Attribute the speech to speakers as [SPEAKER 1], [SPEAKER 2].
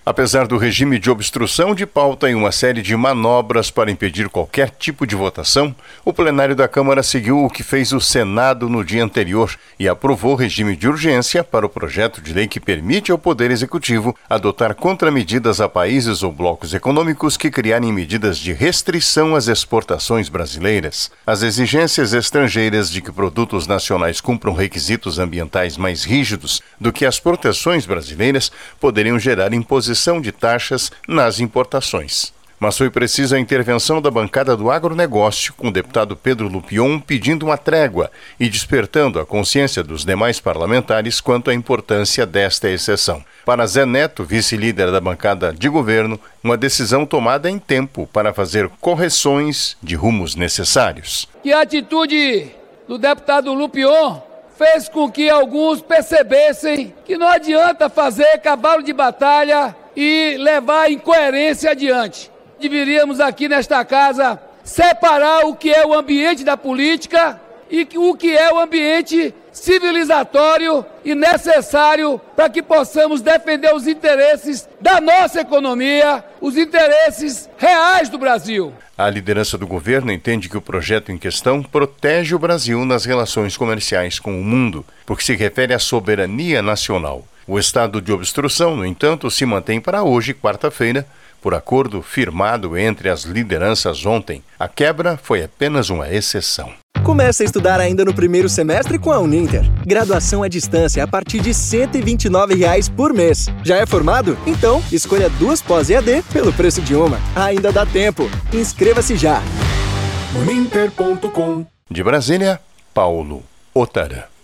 [SPEAKER 1] Apesar do regime de obstrução de pauta e uma série de manobras para impedir qualquer tipo de votação, o plenário da Câmara seguiu o que fez o Senado no dia anterior e aprovou regime de urgência para o projeto de lei que permite ao Poder Executivo adotar contramedidas a países ou blocos econômicos que criarem medidas de restrição às exportações brasileiras. As exigências estrangeiras de que produtos nacionais cumpram requisitos ambientais mais rígidos do que as proteções brasileiras poderiam gerar imposição de taxas nas importações. Mas foi precisa a intervenção da bancada do agronegócio, com o deputado Pedro Lupion pedindo uma trégua e despertando a consciência dos demais parlamentares quanto à importância desta exceção. Para Zé Neto, vice-líder da bancada de governo, uma decisão tomada em tempo para fazer correções de rumos necessários.
[SPEAKER 2] E a atitude do deputado Lupion fez com que alguns percebessem que não adianta fazer cavalo de batalha e levar a incoerência adiante. Deveríamos aqui nesta casa separar o que é o ambiente da política e o que é o ambiente civilizatório e necessário para que possamos defender os interesses da nossa economia, os interesses reais do Brasil.
[SPEAKER 1] A liderança do governo entende que o projeto em questão protege o Brasil nas relações comerciais com o mundo, porque se refere à soberania nacional. O estado de obstrução, no entanto, se mantém para hoje, quarta-feira, por acordo firmado entre as lideranças ontem. A quebra foi apenas uma exceção.
[SPEAKER 3] Comece a estudar ainda no primeiro semestre com a Uninter. Graduação à distância a partir de R$ 129 por mês. Já é formado? Então, escolha 2 pós-EAD pelo preço de uma. Ainda dá tempo. Inscreva-se já.
[SPEAKER 4] Uninter.com.
[SPEAKER 1] De Brasília, Paulo Otara.